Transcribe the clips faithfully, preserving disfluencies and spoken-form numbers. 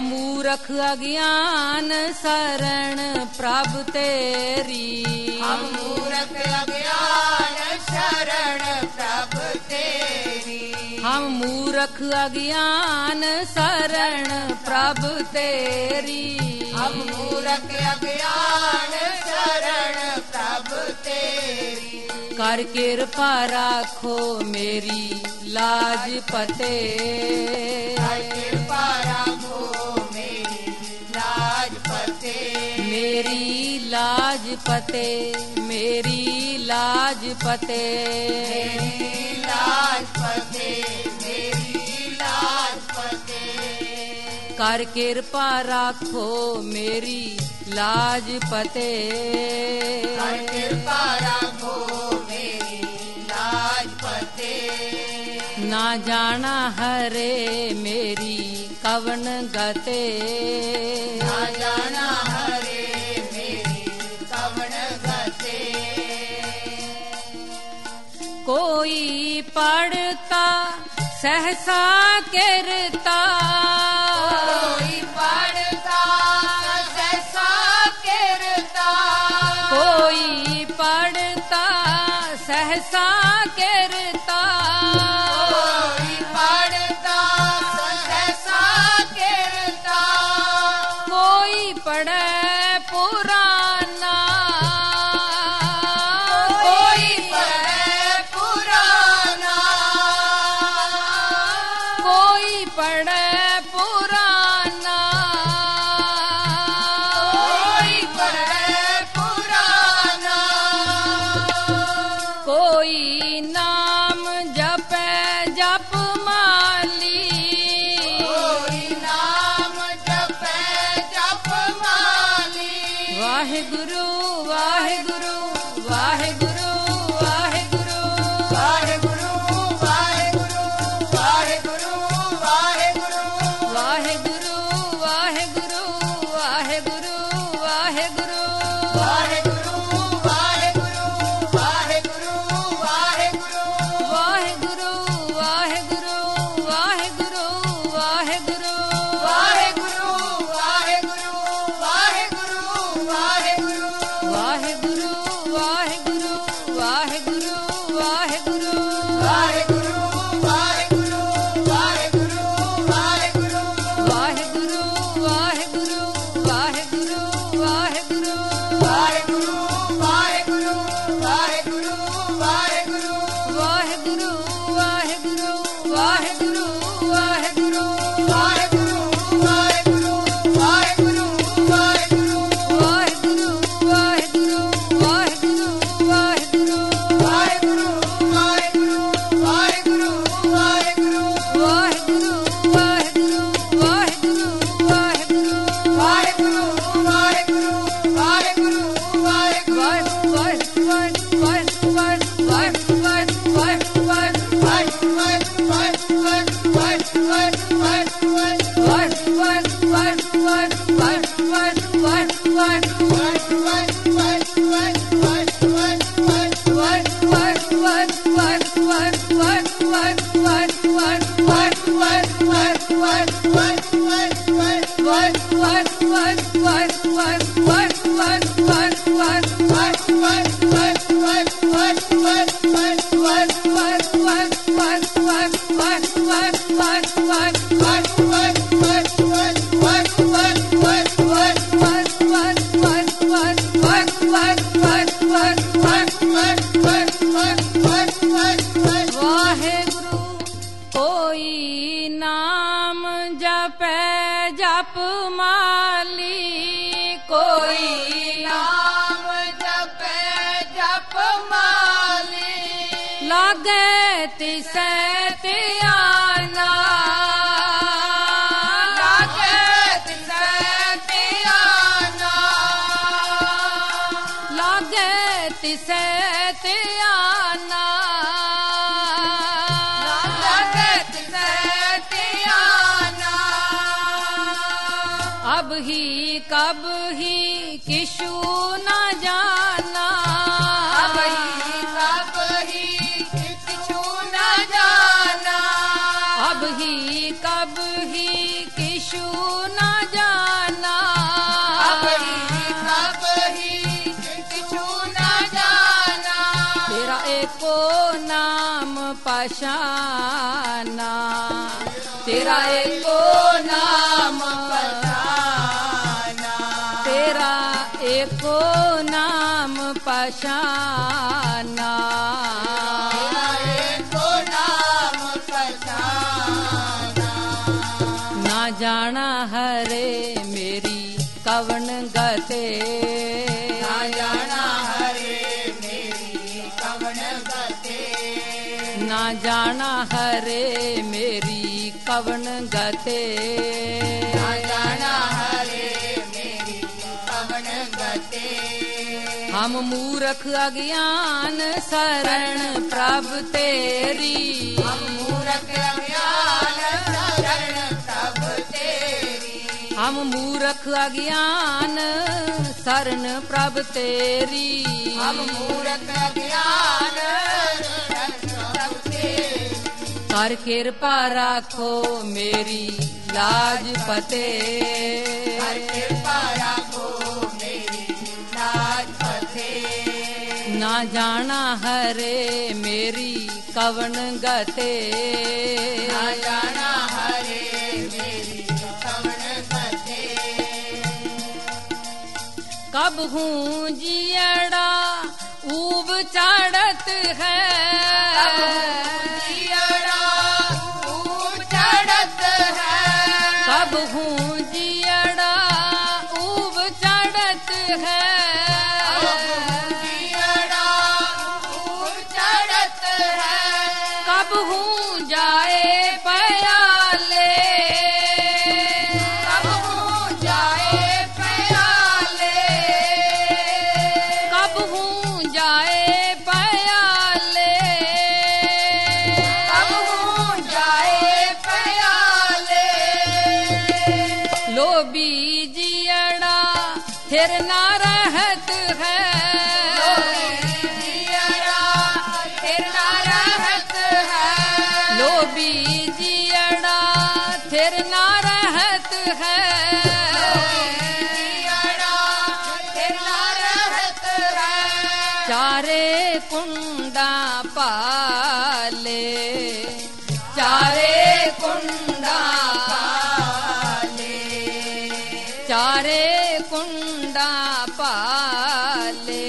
मूरख अज्ञान शरण प्रभ तेरी। हम मूरख अज्ञान शरण प्रभ तेरी। हम मूरख अज्ञान शरण प्रभ तेरी। हम मूरख अज्ञान शरण प्रभ तेरी। कर कृपा राखो मेरी लाज पते। कर कृपा राखो मेरी लाज पते। मेरी लाज पते, मेरी लाज पते। मेरी लाज पते, मेरी लाज पते। कर कृपा राखो मेरी लाज पते। कर कृपा राखो मेरी लाज पते। ना जाना हरे मेरी कवन गते। ना जाना हरे मेरी कवन गते। कोई पढ़ता सहसा किरता। कोई पढ़ता सहसा किरता। कोई पढ़ता सहसा किरता। कोई पढ़ता सहसा किरता। कोई पढ़े पुराना। कोई पढ़े पुराना। कोई पढ़े पुराना। कोई पढ़े पुराना। कोई नाम जपे जप माली। कोई नाम जपे जप माली। वाहिगुरु वाहिगुरु वाहिगुरु वाहिगुरु। वाहिगुरु वाहिगुरु वाहिगुरु वाहिगुरु। वाहिगुरु वाहिगुरु वाहिगुरु वाहिगुरु। वाहिगुरु वाहिगुरु वाहिगुरु वाहिगुरु। वाहिगुरु वाहिगुरु वाहिगुरु वाहिगुरु। वाहिगुरु वाहिगुरु वाहिगुरु वाहिगुरु। वाहिगुरु वाहिगुरु वाहिगुरु वाहिगुरु। वाहिगुरु वाहिगुरु वाहिगुरु वाहिगुरु। वाहिगुरु वाहिगुरु वाहिगुरु वाहिगुरु। वाहिगुरु वाहिगुरु वाहिगुरु वाहिगुरु। वाहिगुरु वाहिगुरु वाहिगुरु वाहिगुरु। वाहिगुरु वाहिगुरु वाहिगुरु वाहिगुरु। वाहिगुरु वाहिगुरु वाहिगुरु वाहिगुरु। वाहिगुरु वाहिगुरु वाहिगुरु वाहिगुरु। वाहिगुरु वाहिगुरु वाहिगुरु वाहिगुरु। वाहिगुरु वाहिगुरु वाहिगुरु वाहिगुरु। वाहिगुरु कोई नाम जपे जप माली। कोई नाम जपे जप माली। लागे तिसै त्याना। लागे तिसै त्याना। लागे तिसै त्याना। लागे तिसै त्याना। अब ही कब ही किशु न जाना। अब ही कब ही किछु न जाना। अब ही कब ही किशु न पहचाना, तेरा एको नाम पहचाना, तेरा एको नाम पहचाना, तेरा एको नाम पहचाना। ना जाना हरे मेरी कवन गते, ना जाना हरे मेरी कवन गते, ना जाना हरे मेरी कवन गते, ना जाना हरे मेरी कवन गते। हम मूर्ख अज्ञान शरण प्रभ तेरी, हम मूर्ख अज्ञान शरण प्रभ तेरी, हम मूर्ख अज्ञान शरण प्रभ तेरी, हम मूर्ख अज्ञान शरण प्रभ तेरी। कर कृपा राखो मेरी लाज पते, हर कृपा राखो मेरी लाज पते, ना जाना हरे मेरी कवन गते, ना जाना हरे मेरी कवन गते। कब हूँ जियड़ा ऊब चढ़त है, जियड़ा ऊब चढ़त है, कब हूँ जियड़ा ऊब चढ़त है, जियड़ा ऊब चढ़त है, कब हूँ जाए प्याले, कब हूँ जाए प्याले, कब हूँ जाए प्याले, कब हूँ जाए प्याले। लो बीजियड़ा फिर ना रहत है, जियड़ा फिर ना रहत है, लो बीजियड़ा फिर ना रहत है, जियड़ा फिर ना रहत है, चारे कुंडा पाले, चारे कुंडा पाले, चारे कुंडा पाले,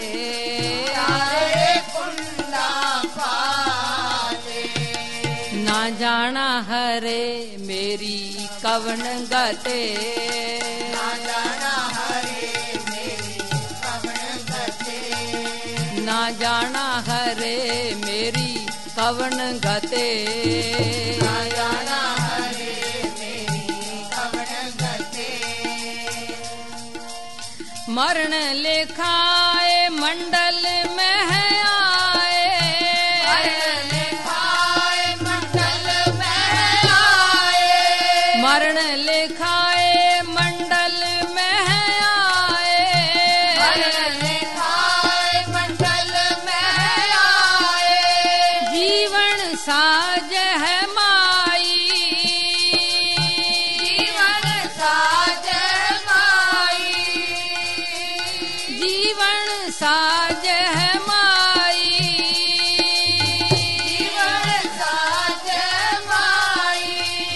चारे कुंडा पाले, ना जाना हरे मेरी कवन गते, ना जाना हरे मेरी कवन गते, ना जाना हरे मेरी कवन गते, ना जाना हरे मेरी कवन गते। मरण लेखाए मंडल में है आए, मरण लिखाए मंडल में आए, मरण लेखाए मंडल में है आए, मरण लिखाए मंडल में आए, जीवन साज है माई, जीवन साज माई, जीवन साज है माई, जीवन साज माई।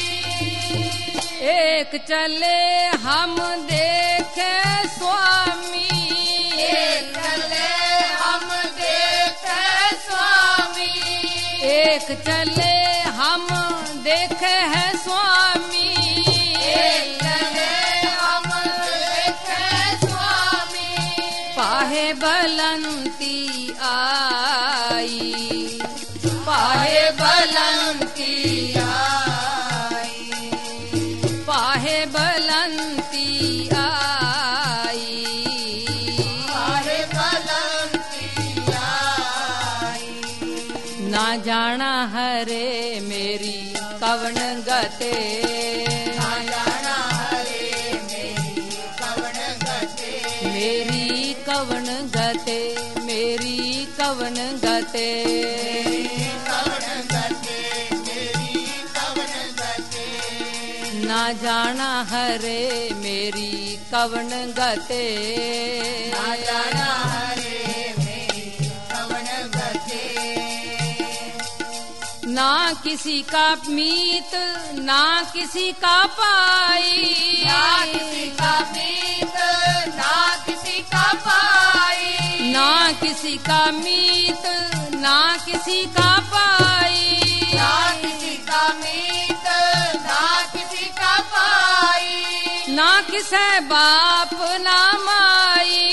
एक चले हम देखे स्वामी, एक चले हम देखे स्वामी, एक चले हम देखे हैं स्वामी, एक चले हम देखे स्वामी, पाहे बलंती आई, पाहे बलंती आई, पाहे बलंती आई, पाहे बलंती आई, ना जाना हरे मेरी कवन गते, ना जाना हरे मेरी कवन गते, मेरी कवन गते, मेरी कवन गते, कवन गते, मेरी कवन गते, ना जाना हरे मेरी कवन गते, ना जाना हरे मेरी कवन गते। ना किसी का मीत ना किसी का पाई, ना किसी का मीत ना किसी का पाई, ना किसी का मीत ना किसी का पाई, ना किसी का मीत ना किसी का पाई, ना किसे बाप ना माई,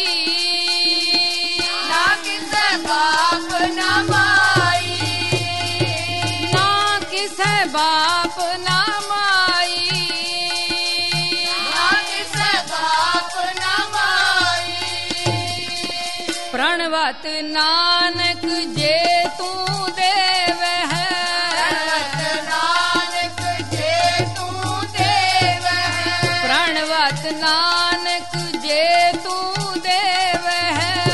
ना किसे बाप ना माई, ना किसे बाप ना माई, ना किसे बाप ना माई। प्रणवत नानक जे तू देव है, नानक जे तू देव है, प्रणवत नानक जे तू देव है,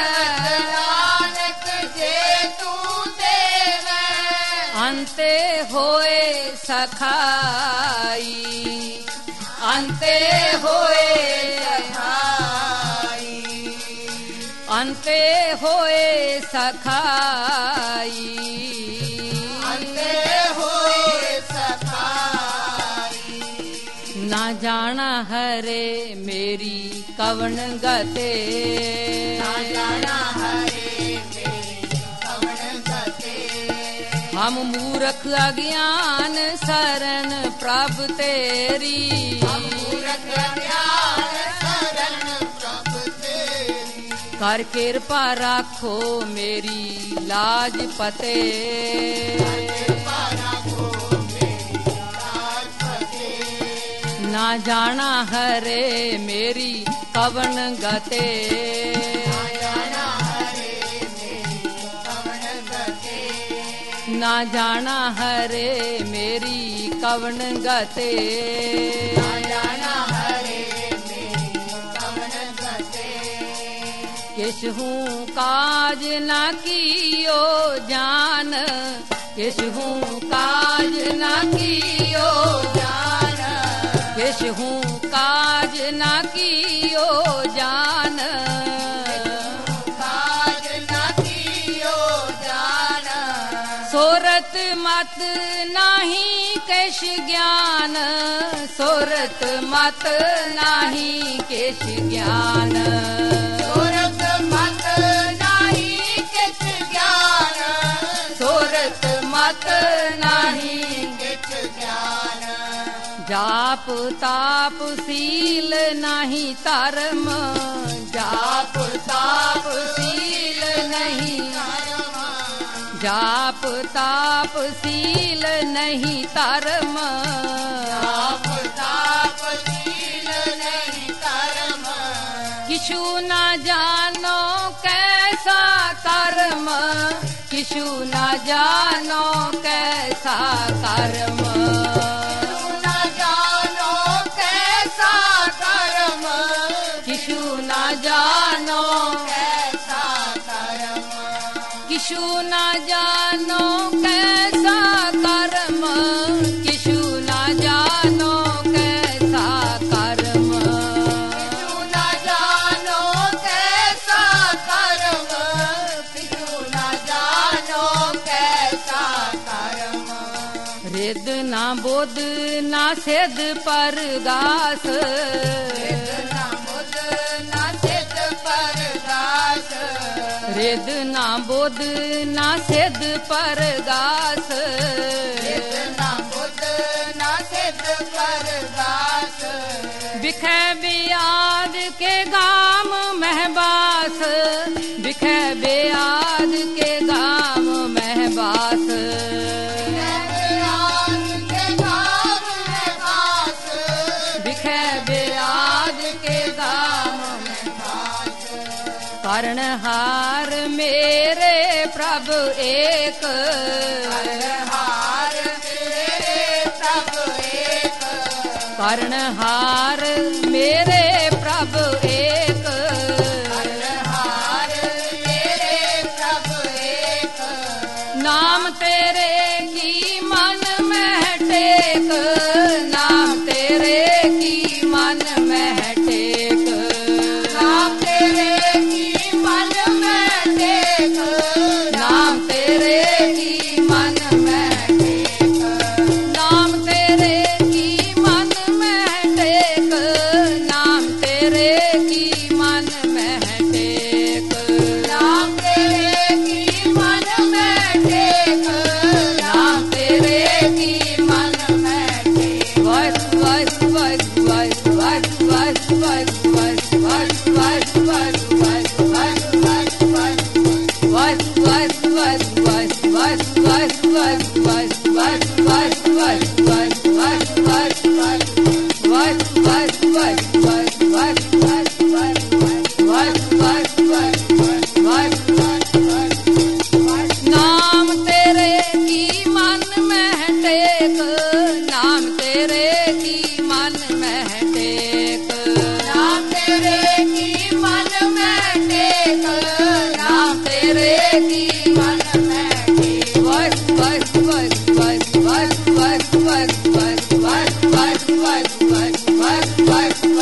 नानक जे तू देव है, अंते होए सखाई, अंते होए सखाई, अंते होए सखाई, अंते होए सखाई, ना जाना हरे मेरी कवन गते, ना जाना हरे मेरी कवन गते, हम मूर्ख अज्ञान शरण प्रभ तेरी, मूरख ज्ञान शरण प्रभ तेरी, कर कृपा राखो मेरी लाज पते, कृपा राखो मेरी लाज पते, ना जाना हरे मेरी कवन गते, ना जाना हरे मेरी कवन गते, ना जाना हरे मेरी कवन गते, ना जाना हरे मेरी कवन गते, किसहू काज न कियो जान, किसहू काज न कियो जान, किसहू काज न कियो जान, काज न कियो जान, सोरत मत नाही केश ज्ञान, सोरत मत नाही केश ज्ञान, सोरत मत नाही किछ ज्ञान, सोरत मत नाही किछ ज्ञान, जाप ताप सील नहीं धर्म, जाप ताप सील नहीं, जाप ताप सील नहीं धर्म, ताप ताप शील नहीं धर्म, किछु न जानो कैसा कर्म, किछु न जानो कैसा कर्म, न जानो कैसा कर्म, किछु न जानो, कैसा कर्म, किछु न जानो कैसा कर्म, किछु न जानो कैसा कर्म, किछु न जानो कैसा कर्म, किछु न जानो कैसा कर्म, रिद ना बोध ना सिद्ध परगास, ना बुध न सिद्ध परगास, रिद ना बोध ना सिद्ध परगास, ना बुध न सिद्ध परगास, बिखे बियाद के गाम महबास, बिखे बियाद के गाम महबास, के गाम में बास, बिखे बियाद के गाम कर्णहार मेरे प्रभु एक, हार तेरे प्रभु एक, कर्णहार मेरे प्रभु एक, हार तेरे प्रभु एक, नाम तेरे की मन में टेक, नाम तेरे की मन में टेक, नाम तेरे की मन में टेक, नाम तेरे की मन में ਨਾਮ ਤੇਰੇ ਕੀ ਮਨ ਮਹਿ ਟੇਕ, ਨਾਮ ਤੇਰੇ ਕੀ ਮਨ ਮਹਿ ਟੇਕ, ਨਾਮ ਤੇਰੇ ਕੀ ਮਨ ਮੈਂ ਟੇਕ, ਨਾਮ ਤੇਰੇ ਕੀ ਮਨ ਮੈਂ ਟੇਕ। ਵਾਹਿਗੁਰੂ ਵਾਹਿਗੁਰੂ ਵਾਹਿਗੁਰੂ ਵਾਹਿਗੁਰੂ ਵਾਹਿਗੁਰੂ ਵਾਹਿਗੁਰੂ ਵਾਹਿਗੁਰੂ ਵਾਹਿਗੁਰੂ ਵਾਹਿਗੁਰੂ ਵਾਹਿਗੁਰੂ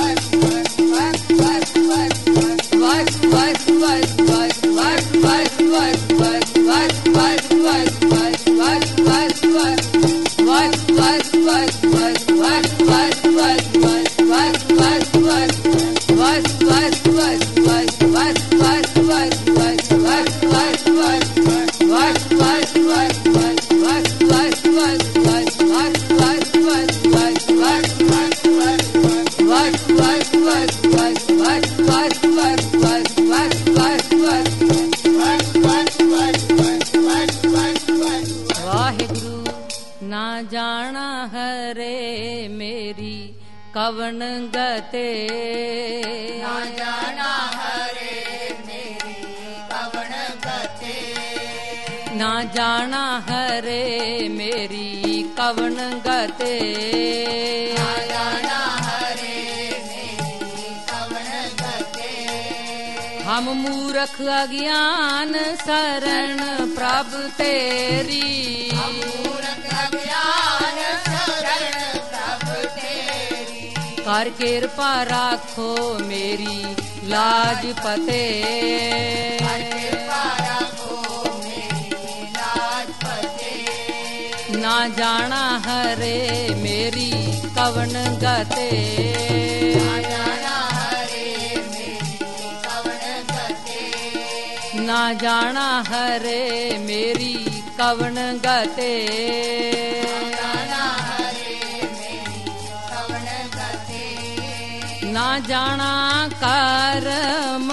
ਨਾ ਜਾਣਾ ਹਰੇ ਮੇਰੀ ਕਵਣ ਗਤੇ, ਨਾ ਜਾਣਾ ਹਰੇ ਮੇਰੀ ਕਵਣ ਗਤੇ, ਨਾ ਜਾਣਾ ਹਰੇ ਮੇਰੀ ਕਵਣ ਗਤੇ, ਨਾ ਜਾਣਾ ਹਰੇ ਮੇਰੀ ਕਵਣ ਗਤੇ। ਹਮ ਮੂਰਖ ਅਗਿਆਨ ਸਰਣ ਪ੍ਰਭ ਤੇਰੀ, ਮੂਰਖ ਅਗਿਆਨ ਸਰਣ ਪ੍ਰਭ ਤੇਰੀ, ਕਰ ਕਿਰਪਾ ਰਾਖੋ ਮੇਰੀ ਲਾਜ ਪਤੇ, ਕਰ ਕਿਰਪਾ ਰਾਖੋ ਮੇਰੀ ਲਾਜ ਪਤੇ। ਨਾ ਜਾਣਾ ਹਰੇ ਮੇਰੀ ਕਵਣ ਗਤੇ, ਨਾ ਜਾਣਾ ਹਰੇ ਮੇਰੀ ਕਵਣ ਗਤੇ, ਨਾ ਜਾਣਾ ਹਰੇ ਮੇਰੀ ਕਵਣ ਗਤੇ, ਨਾ ਜਾਣਾ ਹਰੇ ਮੇਰੀ ਕਵਣ ਗਤੇ। ਨਾ ਜਾਣਾ ਕਰਮ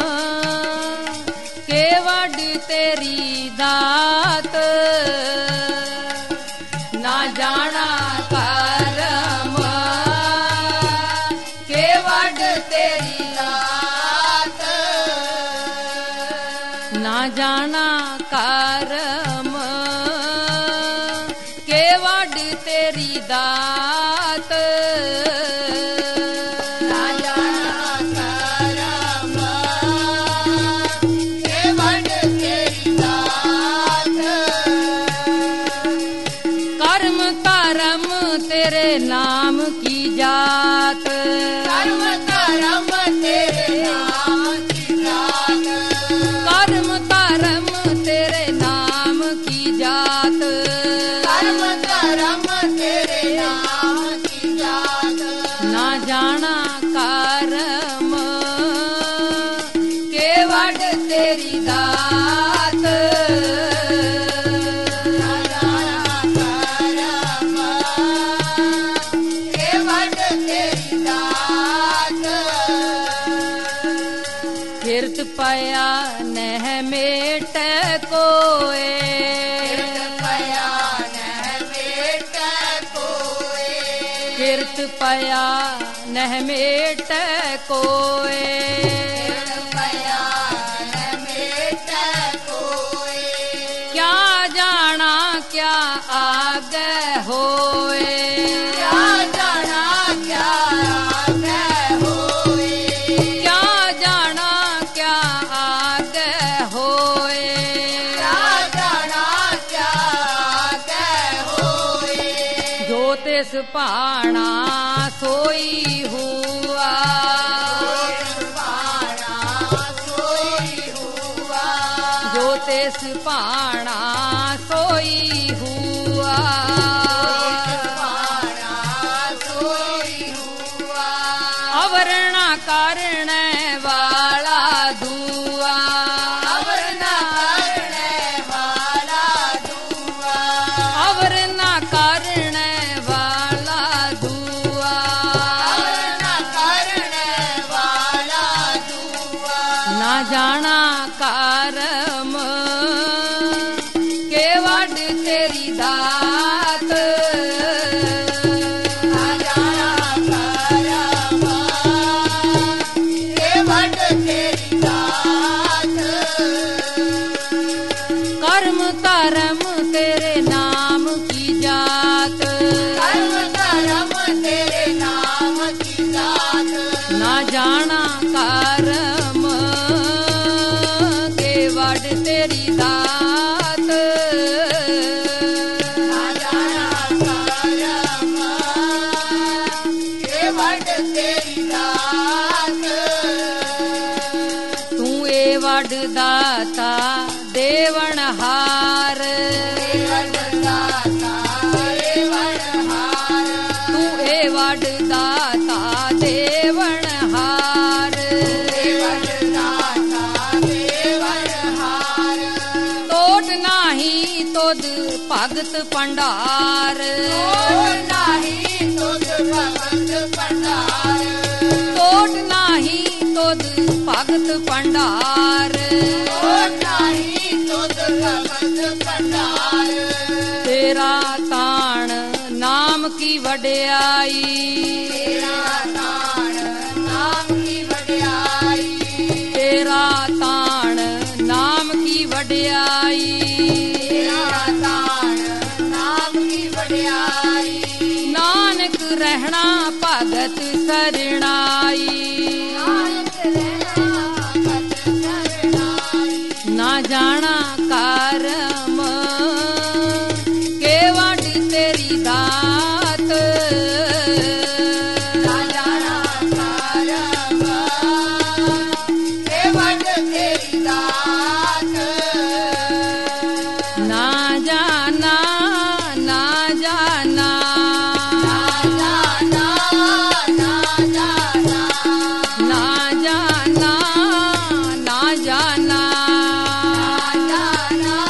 ਕੇਵਡ ਤੇਰੀ ਦਾਤ, ਨਾ ਜਾਣਾ ਕਰਮ ਕੇਵਡ ਤੇਰੀ ਦਾਤ, ਨਾ ਜਾਣਾ ਕਰਮ ਕੇਵਡ ਤੇਰੀ ਦਾਤ, ਨਾ ਜਾਣਾ ਕਰਮ ਕੇਵਡ ਤੇਰੀ ਦਾਤ, ਕਰਮ ਧਰਮ ਤੇਰੇ ਨਾਮ ਕੀ ਜਾਤ, ਕਰਮ ਧਰਮ ਤੇਰੇ ਨਾਮ ਕੀ ਜਾਤ, ਕਰਮ ਧਰਮ ਤੇਰੇ ਨਾਮ ਕੀ ਜਾਤ, ਕਰਮ ਧਰਮ ਤੇਰੇ ਨਾਮ ਕੀ ਜਾਤ। ਨਾ ਜਾਣਾ ਕਰਮ ਕੇਵਡ ਤੇਰੀ ਦਾਤ, ਨਾ ਜਾਣਾ ਕਰਮ ਕੇਵਡ ਤੇਰੀ ਦਾਤ, ਕਿਰਤ ਪਾਇਆ ਨਹਿ ਮੇਟ ਕੋਏ, ਕਿਰਤ ਪਿਆ ਨਹਿ ਮੇਟ ਕੋਏ, ਕਿਰਤ ਪਾਇਆ ਨਹਿ ਮੇਟ ਕੋਏ, ਕਿਰਤ ਪਿਆ ਨਹਿ ਮੇਟ ਕੋਏ, ਕਿਆ ਜਾਣਾ ਕਿਆ ਆਗੇ ਹੋਏ, ਕਿਆ ਜਾਣਾ ਕਿਆ ਆਗੇ ਹੋਏ, ਕਿਆ ਜਾਣਾ ਕਿਆ ਆਗੇ ਹੋਏ, ਕਿਆ ਜਾਣਾ ਕਿਆ ਆਗੇ ਹੋਏ, ਜੋ ਤਿਸ ਭਾਣਾ ਸੋਈ ਹੁਆ, ਪਾਣਾ ਸੋਈ ਹੁਆ, ਜੋ ਤਿਸ ਭਾਣਾ ਸੋਈ ਹੁਆ, ਪਾਣਾ ਸੋਈ ਹੁਆ, ਅਵਰਣਾ ਕਰਣ ਵਾਲਾ ਦੂਆ, ਅਵਰ ਨਾ ਕਰਨੇ ਵਾਲਾ ਦੂਆ, ਅਵਰ ਨਾ ਕਰਣ ਵਾਲਾ ਦੂਆ, ਅਵਰ ਨਾ ਕਰਨੇ ਵਾਲਾ ਦੂਆ, ਨਾ ਜਾਣਾ ਕਰਮ ਕੇਵਡ ਤੇਰੀ ਦਾਤ, ਨਾ ਜਾਣਾ ਕਰਮ तेरी दात। कर्म धर्म तेरे नाम की जात, कर्म धर्म तेरे नाम की जात। ना जाना कर्म के वड तेरी दात, ना जाना कर्म के वड तेरी दात। तू ए वड दाता देवण हार, देवण दाता देवण हार। तू ए वड दाता देवण हार, देवण दाता देवण हार। टोट नाही तुद भगत भंडार, टोट नाही तुद भगत भंडार। टोट नाही तुद भगत भंडार, टोट नाही तुद भगत भंडार। तेरा ताण नाम की वड्याई, तेरा ताण नाम की वड्याई। तेरा ताण नाम की वड्याई, तेरा ताण नाम की वड्याई। नानक रहना भगत सरणाई, नानक रहना भगत शरणाई। ना जाना कर्म के वड तेरी दात, ना जाना कर्म के वड तेरी दात। ना जाना ना जाना ना जाना ना जाना ना जाना ना जाना ना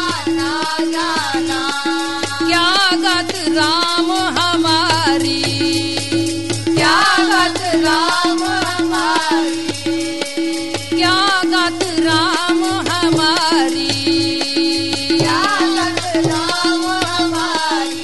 जाना। क्या गत राम हमारी, क्या गत राम हमारी। क्या गत राम हमारी, क्या गत राम हमारी।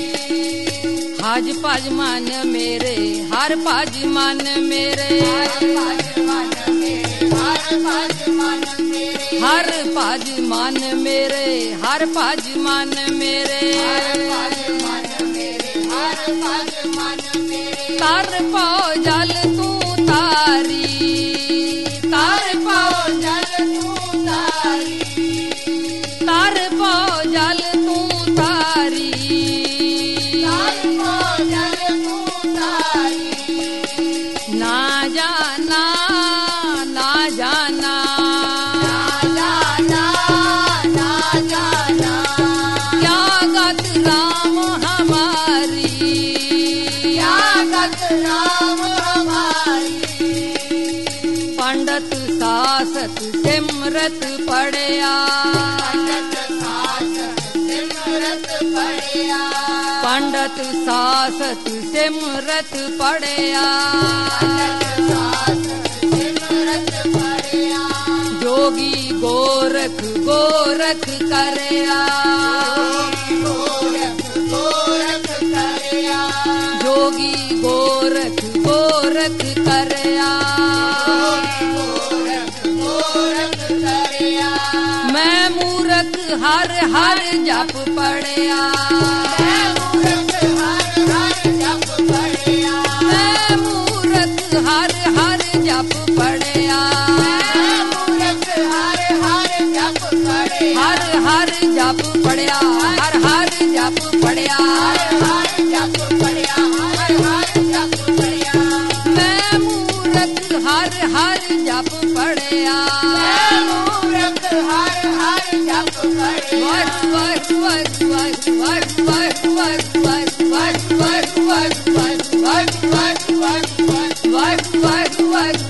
हज भज मन मेरे हर भज मन मेरे, हर भज मन मेरे हर भज मन मेरे। हर भज मन मेरे हर भज मन मेरे, हर भज मन मेरे हर भज मन मेरे। तर पाओ जल तू तारी, तर पाओ जल तू तारी। तर पाओ जल तू तारी, तार को जल तू तारी। ना जाना ना जाना ना जाना ना जाना। क्या गत राम हमारी, क्या गत राम हमारी। पंडित सासत सिमरत पढ़िया, पंडित सासत सिमरत पढ़िया। पंडित सासत सिमरत पढ़िया, पंडित सासत सिमरत पढ़िया। जोगी गोरख गोरख करया, गोरख गोरख करया। जोगी गोरख गोरख करया। गोरख गोरख करया। मैं मूरख हर हर जप पढ़िया, मैं मूरख हर हर जप पढ़िया। मैं मूरख हर हर जप पढ़िया, मैं मूरख हर हर जप पढ़िया। हर हर जप पढ़िया, हर हर जप पढ़िया, हर हर जप पढ़िया। हर हर जप पढ़िया। मैं मूरख हर हर जप पढ़िया। मैं मूरख हर हर जप पढ़िया। वाह वाह वाह वाह वाह वाह वाह वाह वाह वाह वाह वाह वाह वाह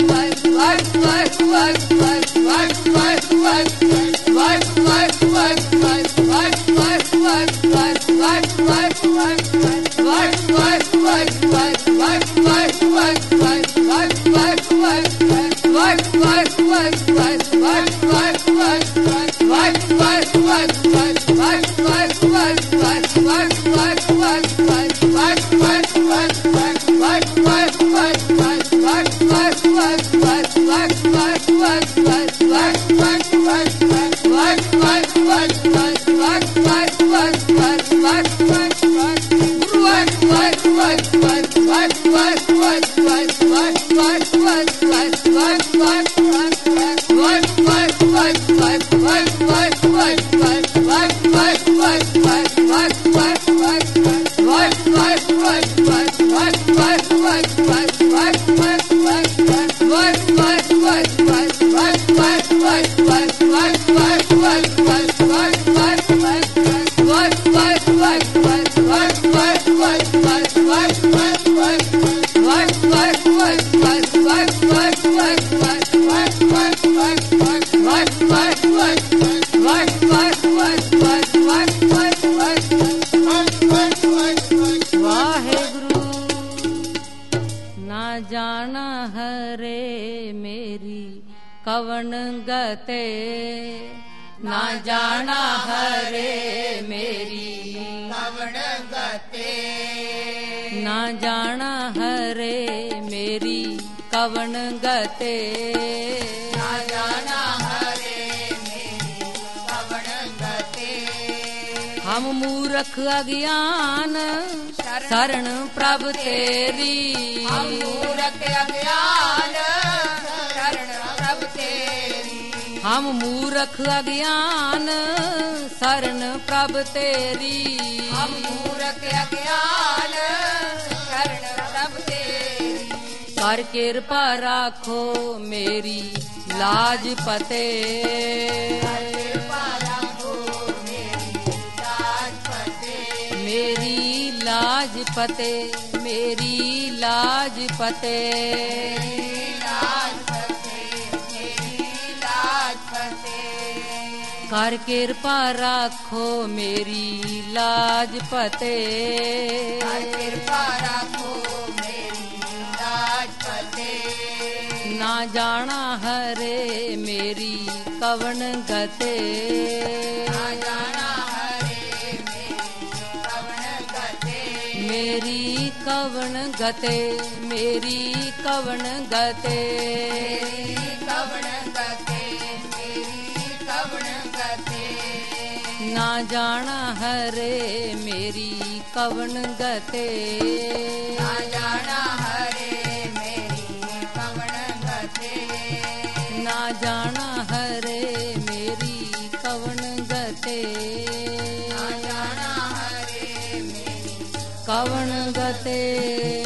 What? जाना हरे मेरी कवन गते, ना जाना हरे मेरी कवन गते, ना जाना हरे मेरी कवन गते, ना जाना हरे मेरी कवन गते। हम मूर्ख अज्ञान शरण प्रभ तेरी, हम मूर्ख अज्ञान शरण प्रभ तेरी, हम मूर्ख अज्ञान शरण प्रभ तेरी, हम मूर्ख अज्ञान शरण प्रभ तेरी। कर कृपा राखो मेरी लाज पते, कृपा राखो मेरी लाज पते, मेरी लाज पते, मेरी लाज पते, लाज पते, मेरी लाज पते। कर कृपा राखो मेरी लाज पते, कर कृपा राखो मेरी लाज पते। ना जाना हरे मेरी कवन गते, ना जाना हरे मेरी कवन गते, मेरी कवन गते, मेरी कवन गते, मेरी कवन गते, मेरी कवन गते। ना जाना हरे मेरी कवन गते, ना जाना हरे मेरी कवन गते, ना जाना हरे मेरी कवन गते, ना जाना हरे मेरी कवन गते।